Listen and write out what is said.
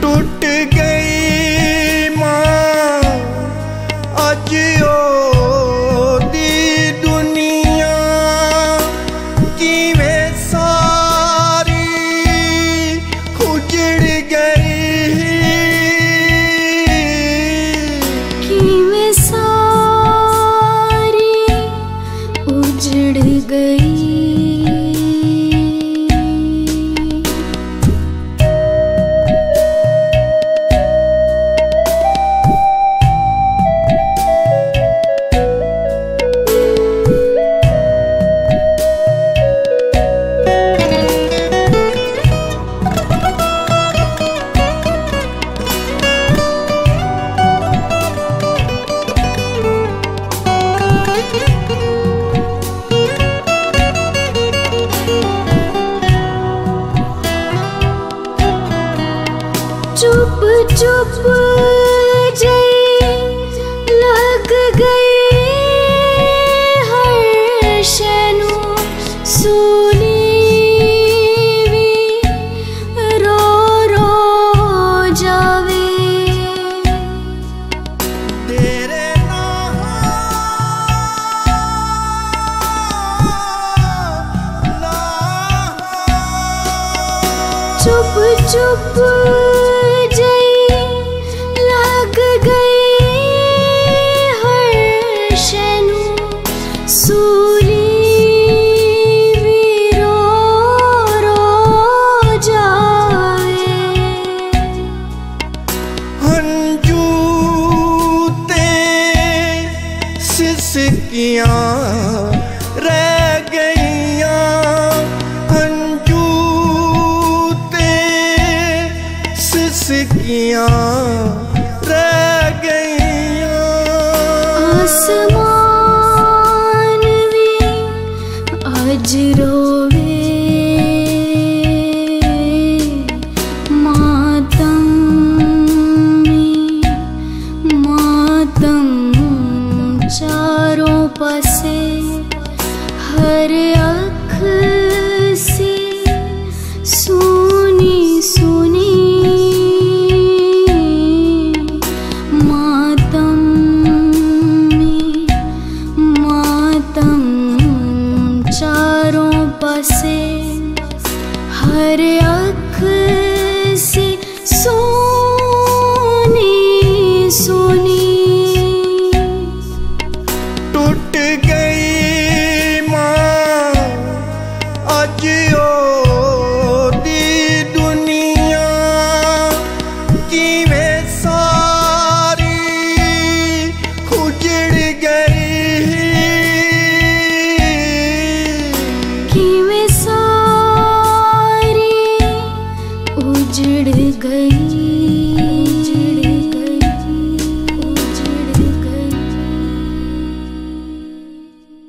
टूट गई मां अज ओदी दुनिया किवें सारी उजड़ गई, किवें सारी उजड़ गई। चुप चुप जई लग गई हर शैनू सुनी भी रो रो जावे। तेरे चुप चुप लग गई हर शैनू सूली भी रो रो जावे। हंजू ते सिसकियां रह गईयां, हंजू ते सिसकियां रह गईयां। आसमान भी आज रोवे मातम चारों पासे हर अख से सुनी सुनी मातम चारों पासे हर अख से सोनी सोनी। टूट गई मां अज ओदी दुनिया किवें सारी उजड़ गई, किवें सारी उजड़ गई।